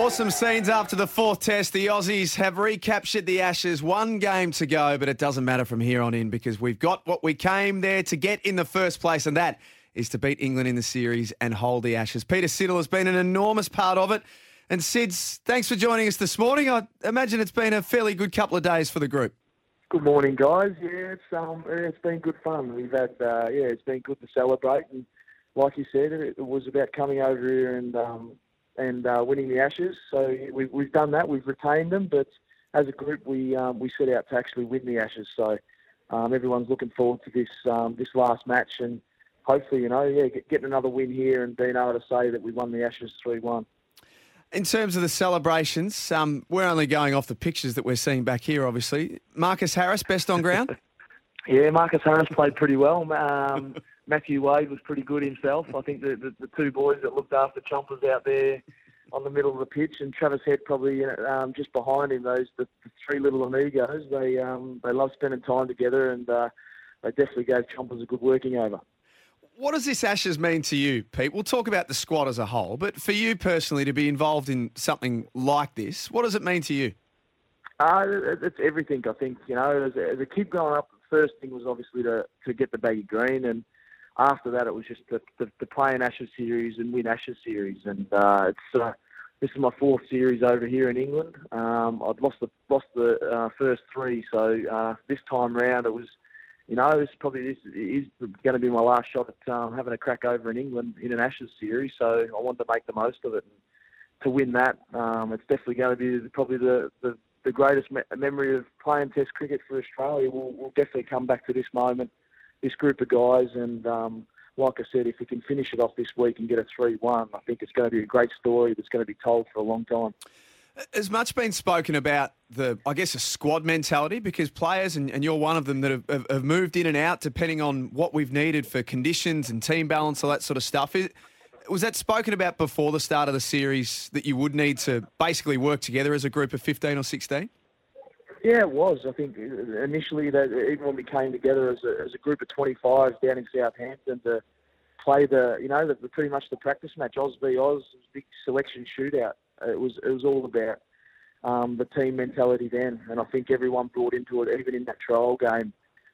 Awesome scenes after the fourth test. The Aussies have recaptured the Ashes. One game to go, but it doesn't matter from here on in because we've got what we came there to get in the first place, and that is to beat England in the series and hold the Ashes. Peter Siddle has been an enormous part of it. And Sids, thanks for joining us this morning. I imagine it's been a fairly good couple of days for the group. Good morning, guys. Yeah, it's been good fun. We've had it's been good to celebrate, and like you said, it was about coming over here and winning the Ashes. So we've done that. We've retained them, but as a group, we set out to actually win the Ashes. So everyone's looking forward to this last match, and hopefully, getting another win here and being able to say that we won the Ashes 3-1. In terms of the celebrations, we're only going off the pictures that we're seeing back here, obviously. Marcus Harris, best on ground? Yeah, Marcus Harris played pretty well. Matthew Wade was pretty good himself. I think the two boys that looked after Chompers out there on the middle of the pitch, and Travis Head probably just behind him, the three little amigos, they love spending time together, and they definitely gave Chompers a good working over. What does this Ashes mean to you, Pete? We'll talk about the squad as a whole, but for you personally to be involved in something like this, what does it mean to you? It's everything, I think. As a kid growing up, the first thing was obviously to get the baggy green, and after that it was just to play an Ashes series and win Ashes series. And this is my fourth series over here in England. I'd lost the first three, so this time round it was. This is going to be my last shot at having a crack over in England in an Ashes series, so I wanted to make the most of it. And to win that, it's definitely going to be probably the greatest memory of playing Test cricket for Australia. We'll definitely come back to this moment, this group of guys, and like I said, if we can finish it off this week and get a 3-1, I think it's going to be a great story that's going to be told for a long time. Has much been spoken about a squad mentality, because players, and you're one of them, that have moved in and out depending on what we've needed for conditions and team balance, all that sort of stuff. Was that spoken about before the start of the series, that you would need to basically work together as a group of 15 or 16? Yeah, it was. I think initially, that even when we came together as a group of 25s down in Southampton to play pretty much the practice match, Oz v Oz, big selection shootout. It was all about the team mentality then, and I think everyone brought into it, even in that trial game.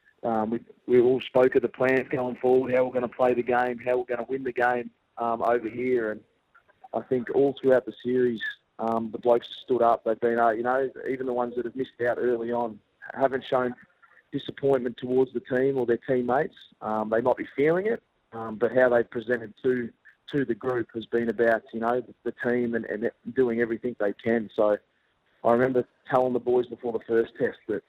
We all spoke of the plans going forward, how we're going to play the game, how we're going to win the game over here, and I think all throughout the series, the blokes stood up. They've been, even the ones that have missed out early on, haven't shown disappointment towards the team or their teammates. They might be feeling it, but how they've presented to the group has been about, the team and doing everything they can. So I remember telling the boys before the first test that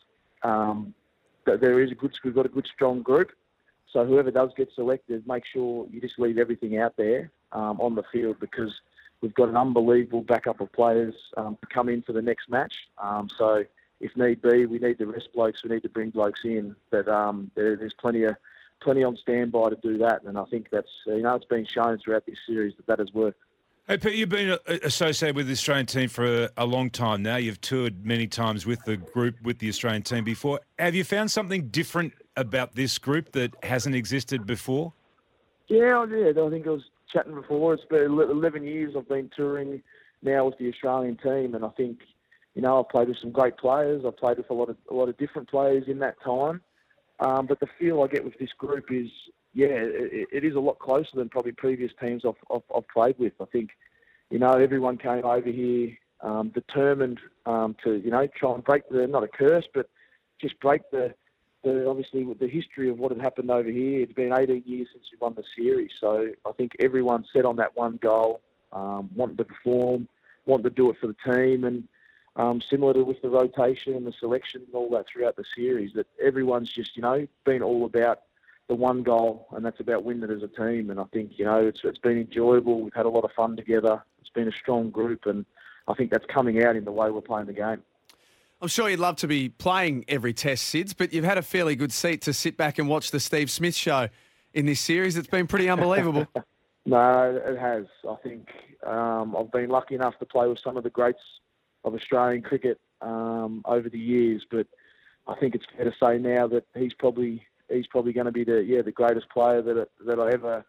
we've got a good, strong group. So whoever does get selected, make sure you just leave everything out there on the field, because we've got an unbelievable backup of players to come in for the next match. So if need be, we need to rest blokes, we need to bring blokes in. But there's plenty on standby to do that, and I think that's it's been shown throughout this series that has worked. Hey, Pete, you've been associated with the Australian team for a long time now. You've toured many times with the group, with the Australian team before. Have you found something different about this group that hasn't existed before? Yeah, I did. I think I was chatting before. It's been 11 years I've been touring now with the Australian team, and I think I've played with some great players. I've played with a lot of different players in that time. But the feel I get with this group is, it is a lot closer than probably previous teams I've played with. I think, everyone came over here determined to, try and break not a curse, but just break obviously with the history of what had happened over here. It's been 18 years since we won the series. So I think everyone set on that one goal, wanted to perform, wanted to do it for the team, and similar to with the rotation and the selection and all that throughout the series, that everyone's just, been all about the one goal, and that's about winning it as a team. And I think, it's been enjoyable. We've had a lot of fun together. It's been a strong group, and I think that's coming out in the way we're playing the game. I'm sure you'd love to be playing every test, Sids, but you've had a fairly good seat to sit back and watch the Steve Smith show in this series. It's been pretty unbelievable. No, it has. I think I've been lucky enough to play with some of the greats of Australian cricket over the years, but I think it's fair to say now that he's probably going to be the greatest player that I ever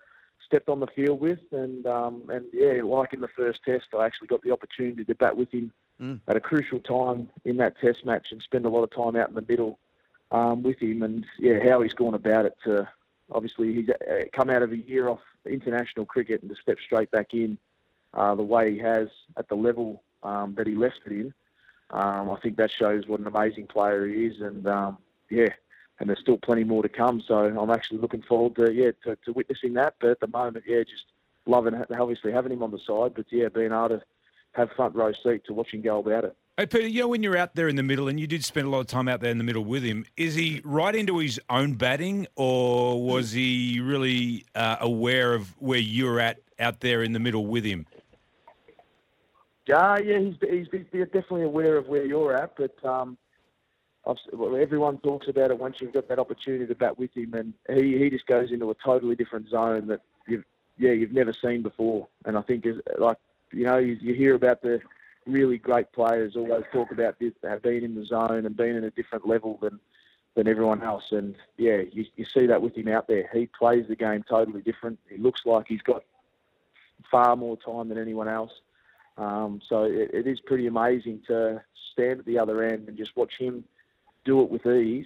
stepped on the field with, and yeah, like in the first test, I actually got the opportunity to bat with him at a crucial time in that test match and spend a lot of time out in the middle with him, and yeah, how he's gone about it. Obviously, he's come out of a year off international cricket and to step straight back in the way he has at the level that he left it in. I think that shows what an amazing player he is, and yeah, and there's still plenty more to come. So I'm actually looking forward to witnessing that. But at the moment, yeah, just loving obviously having him on the side, but yeah, being able to have front row seat to watch him go about it. Hey, Peter, when you're out there in the middle, and you did spend a lot of time out there in the middle with him, is he right into his own batting, or was he really aware of where you're at out there in the middle with him? Yeah, he's definitely aware of where you're at, but everyone talks about it once you've got that opportunity to bat with him, and he just goes into a totally different zone that you've never seen before. And I think you hear about the really great players always talk about this, being in the zone and being in a different level than everyone else. And yeah, you see that with him out there. He plays the game totally different. He looks like he's got far more time than anyone else. So it is pretty amazing to stand at the other end and just watch him do it with ease.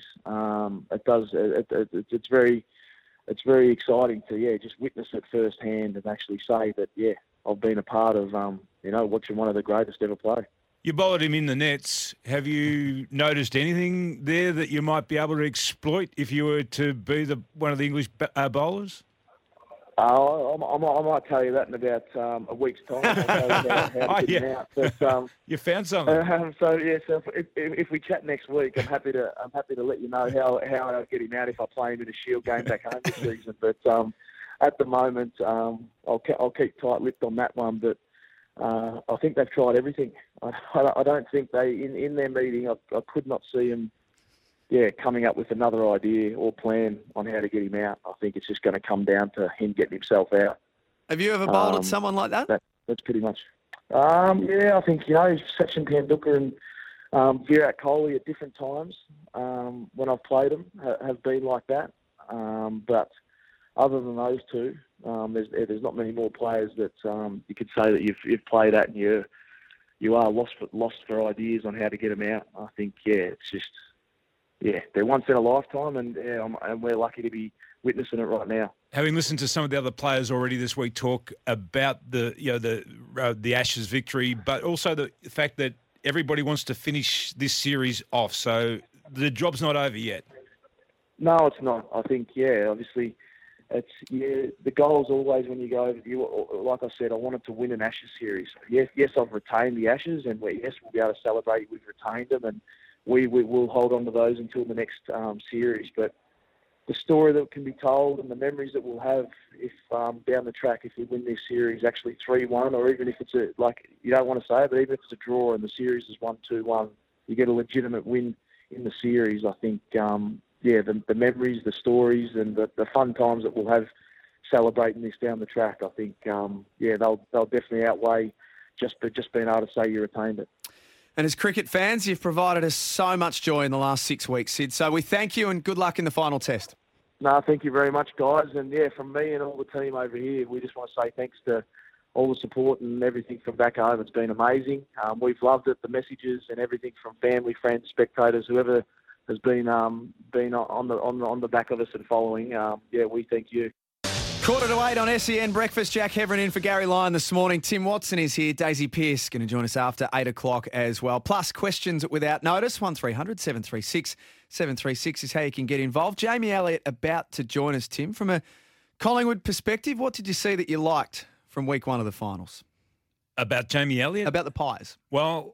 It's very exciting to just witness it firsthand and actually say that I've been a part of watching one of the greatest ever play. You bowled him in the nets. Have you noticed anything there that you might be able to exploit if you were to be one of the English bowlers? I might tell you that in about a week's time. I'll tell you how to get him out. But, you found something. So if we chat next week, I'm happy to let you know how I get him out if I play him in a Shield game back home this season. But at the moment, I'll keep tight-lipped on that one. But I think they've tried everything. I don't think they in their meeting. I could not see them. Coming up with another idea or plan on how to get him out. I think it's just going to come down to him getting himself out. Have you ever bowled at someone like that? That's pretty much. I think, Sachin Tendulkar and Virat Kohli at different times when I've played them have been like that. But other than those two, there's not many more players that you could say that you've played at and you are lost for ideas on how to get them out. I think, it's just... they're once in a lifetime, and we're lucky to be witnessing it right now. Having listened to some of the other players already this week talk about the Ashes victory, but also the fact that everybody wants to finish this series off, so the job's not over yet. No, it's not. I think obviously, it's the goal is always when you go over. Like I said, I wanted to win an Ashes series. Yes, I've retained the Ashes, and we'll be able to celebrate we've retained them, and we will hold on to those until the next series. But the story that can be told and the memories that we'll have if down the track, if we win this series actually 3-1, or even if it's you don't want to say it, but even if it's a draw and the series is 1-2-1, you get a legitimate win in the series. I think, the memories, the stories, and the fun times that we'll have celebrating this down the track, I think, they'll definitely outweigh just being able to say you retained it. And as cricket fans, you've provided us so much joy in the last 6 weeks, Sid. So we thank you and good luck in the final test. No, thank you very much, guys. And from me and all the team over here, we just want to say thanks to all the support and everything from back home. It's been amazing. We've loved it, the messages and everything from family, friends, spectators, whoever has been on the back of us and following. We thank you. 7:45 on SEN Breakfast. Jack Heffernan in for Gary Lyon this morning. Tim Watson is here. Daisy Pearce going to join us after 8 o'clock as well. Plus, questions without notice. 1300 736 736 is how you can get involved. Jamie Elliott about to join us, Tim. From a Collingwood perspective, what did you see that you liked from week one of the finals? About Jamie Elliott? About the Pies. Well,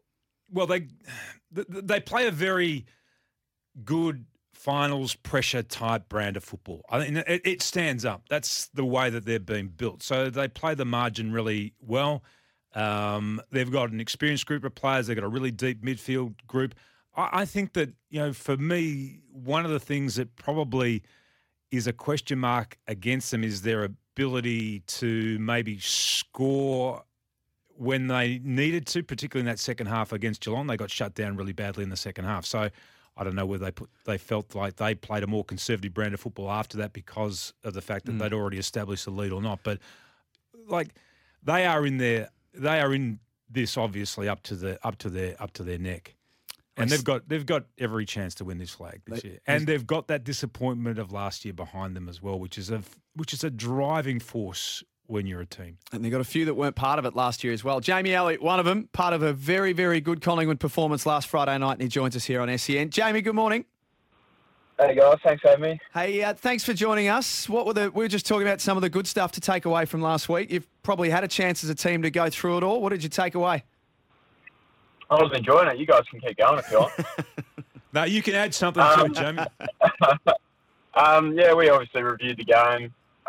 they play a very good finals pressure type brand of football. I think it stands up. That's the way that they're being built. So they play the margin really well. They've got an experienced group of players. They've got a really deep midfield group. I think that, for me, one of the things that probably is a question mark against them is their ability to maybe score when they needed to, particularly in that second half against Geelong. They got shut down really badly in the second half. So I don't know whether they felt like they played a more conservative brand of football after that because of the fact that they'd already established the lead or not. But like they are in this obviously up to their neck. And they've got every chance to win this flag this year, and they've got that disappointment of last year behind them as well, which is a driving force when you're a team. And they've got a few that weren't part of it last year as well. Jamie Elliott, one of them, part of a very, very good Collingwood performance last Friday night, and he joins us here on SEN. Jamie, good morning. Hey guys, thanks for having me. Hey, thanks for joining us. We were just talking about some of the good stuff to take away from last week. You've probably had a chance as a team to go through it all. What did you take away? I was enjoying it. You guys can keep going if you want. No, you can add something to it, Jamie. Yeah, we obviously reviewed the game.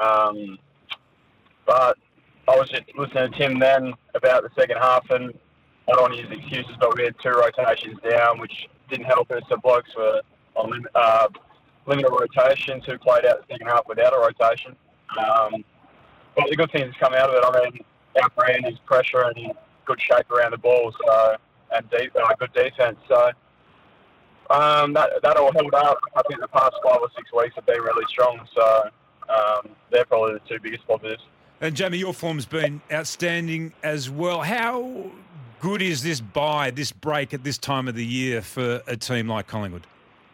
But I was just listening to Tim then about the second half, and I don't want to use excuses, but we had 2 rotations down, which didn't help us. The blokes were on limited rotations who played out the second half without a rotation. But the good thing that's come out of it, I mean, our brand is pressure and good shape around the ball, and good defence. So that all held up. I think the past 5 or 6 weeks have been really strong. So they're probably the 2 biggest positives. And Jamie, your form's been outstanding as well. How good is this break at this time of the year for a team like Collingwood?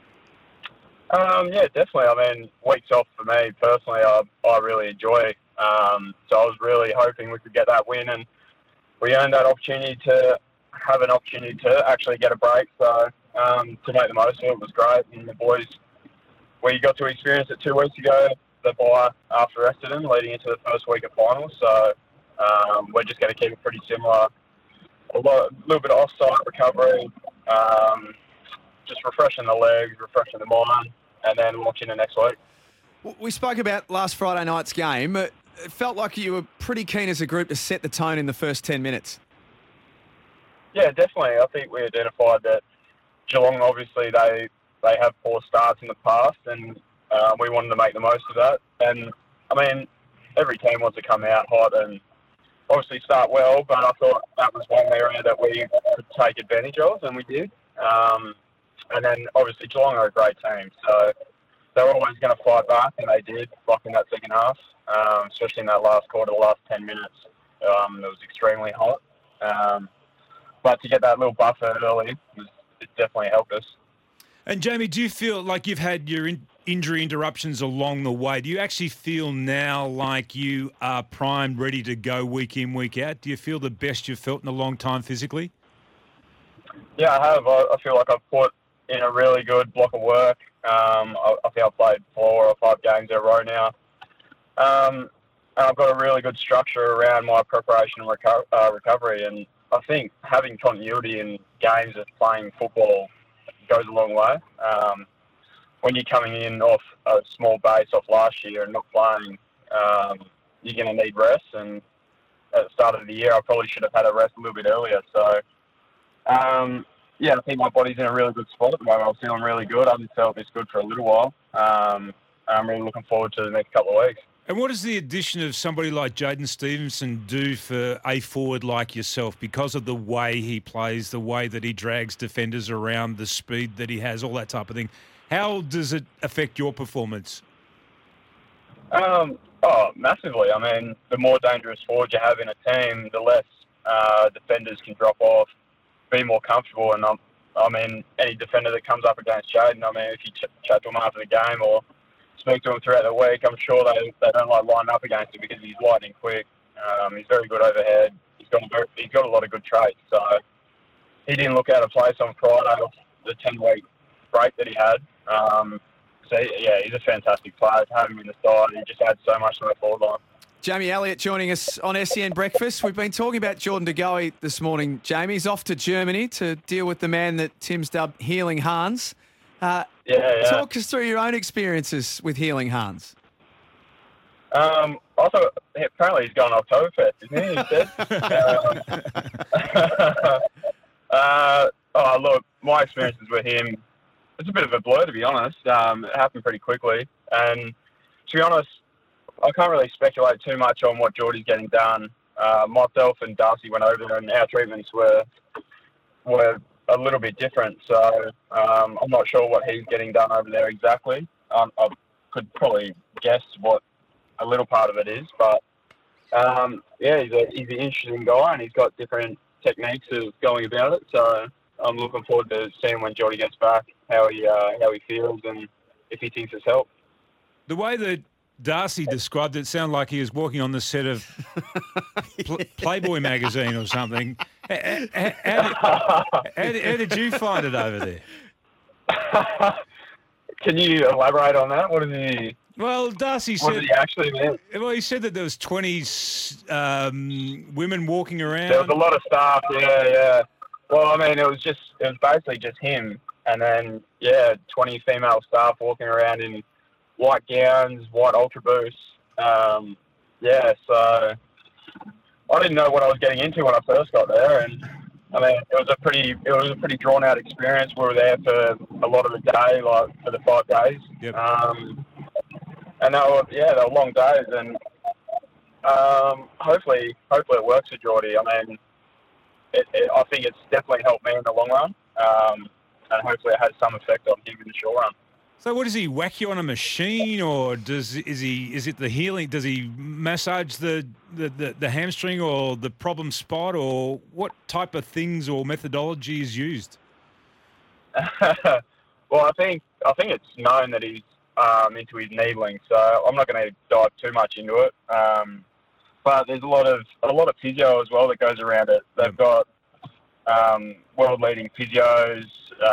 Yeah, definitely. I mean, weeks off for me personally, I really enjoy. So I was really hoping we could get that win, and we earned that opportunity to have an opportunity to actually get a break. So to make the most of it was great. And the boys, we got to experience it 2 weeks ago, the bye after Essendon, leading into the first week of finals. So we're just going to keep it pretty similar. A little bit of off-site recovery, just refreshing the legs, refreshing the mind, and then launching the next week. We spoke about last Friday night's game. It felt like you were pretty keen as a group to set the tone in the first 10 minutes. Yeah, definitely. I think we identified that Geelong, obviously, they have poor starts in the past, and we wanted to make the most of that. And, I mean, every team wants to come out hot and obviously start well, but I thought that was one area that we could take advantage of, and we did. And then, obviously, Geelong are a great team, so they're always going to fight back, and they did, like in that second half, especially in that last quarter, the last 10 minutes. It was extremely hot. But to get that little buffer early, it definitely helped us. And Jamie, do you feel like you've had your injury interruptions along the way? Do you actually feel now like you are primed, ready to go week in, week out? Do you feel the best you've felt in a long time physically? Yeah, I have. I feel like I've put in a really good block of work. I think I've played 4 or 5 games in a row now. And I've got a really good structure around my preparation and recovery. And I think having continuity in games of playing football goes a long way. When you're coming in off a small base off last year and not playing, you're going to need rest. And at the start of the year, I probably should have had a rest a little bit earlier. So, yeah, I think my body's in a really good spot at the moment. I'm feeling really good. I haven't felt this good for a little while. I'm really looking forward to the next couple of weeks. And what does the addition of somebody like Jaden Stevenson do for a forward like yourself because of the way he plays, the way that he drags defenders around, the speed that he has, all that type of thing? How does it affect your performance? Massively. I mean, the more dangerous forward you have in a team, the less defenders can drop off, be more comfortable. And I mean, any defender that comes up against Jaden, I mean, if you chat to him after the game or speak to him throughout the week, I'm sure they don't like line up against him because he's lightning quick. He's very good overhead. He's got a lot of good traits. So he didn't look out of place on Friday, the 10-week break that he had. So yeah, he's a fantastic player. To have him in the side, he just adds so much to the forward line. Jamie Elliott joining us on SEN Breakfast. We've been talking about Jordan De Goey this morning. Jamie, he's off to Germany to deal with the man that Tim's dubbed Healing Hans. Talk us through your own experiences with Healing Hans. I thought apparently he's going Oktoberfest, isn't he? He said. Look, my experiences with him, it's a bit of a blur, to be honest. It happened pretty quickly, and to be honest, I can't really speculate too much on what Geordie's getting done. Myself and Darcy went over there, and our treatments were a little bit different. So I'm not sure what he's getting done over there exactly. I could probably guess what a little part of it is, but yeah, he's an interesting guy, and he's got different techniques of going about it. So I'm looking forward to seeing when Jordie gets back how he feels and if he thinks it's helped. The way that Darcy described it sounded like he was walking on the set of Playboy magazine or something. How did you find it over there? Can you elaborate on that? What did he? Well, Darcy said. What did he actually mean? Well, he said that there was 20 women walking around. There was a lot of staff. Yeah. Well, I mean, it was basically just him, and then 20 female staff walking around in white gowns, white Ultra Boosts. So I didn't know what I was getting into when I first got there, and I mean, it was a pretty drawn out experience. We were there for a lot of the day, like for the 5 days. Yep. And they were long days, and hopefully it works for Jordie. I mean, I think it's definitely helped me in the long run, and hopefully it has some effect on him in the short run. So what does he whack you on a machine, or is it the healing? Does he massage the hamstring or the problem spot, or what type of things or methodology is used? Well, I think it's known that he's into his needling, so I'm not going to dive too much into it. But there's a lot of physio as well that goes around it. They've got world leading physios.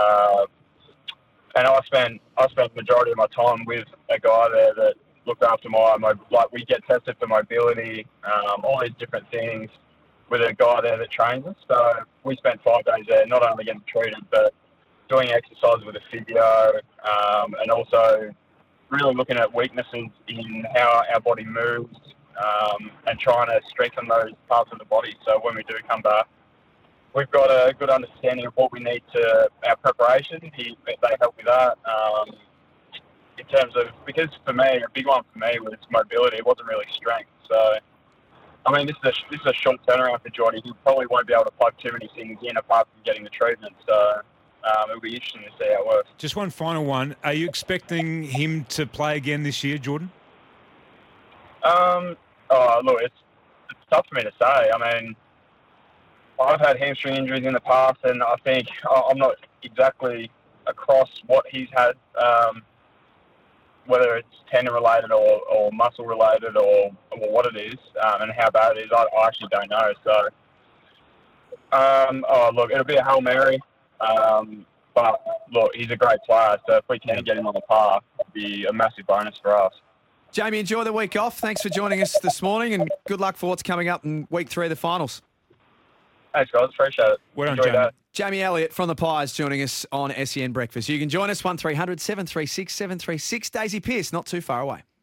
And I spent the majority of my time with a guy there that looked after we get tested for mobility, all these different things with a guy there that trains us. So we spent 5 days there, not only getting treated, but doing exercise with a physio, and also really looking at weaknesses in how our body moves, and trying to strengthen those parts of the body. So when we do come back, we've got a good understanding of what we need to our preparation. They help with that. In terms of, because for me, a big one for me was mobility. It wasn't really strength. So, I mean, this is a short turnaround for Jordie. He probably won't be able to plug too many things in apart from getting the treatment. So, it'll be interesting to see how it works. Just one final one. Are you expecting him to play again this year, Jordan? Look, it's tough for me to say. I mean, I've had hamstring injuries in the past, and I think I'm not exactly across what he's had, whether it's tendon-related or muscle-related or what it is, and how bad it is. I actually don't know. So, look, it'll be a Hail Mary. But, look, he's a great player, so if we can get him on the par, it'll be a massive bonus for us. Jamie, enjoy the week off. Thanks for joining us this morning, and good luck for what's coming up in week 3 of the finals. Thanks, guys. Appreciate it. Well done, Enjoy Jamie. that. Jamie Elliott from the Pies joining us on SEN Breakfast. You can join us 1300 736 736. Daisy Pearce, not too far away.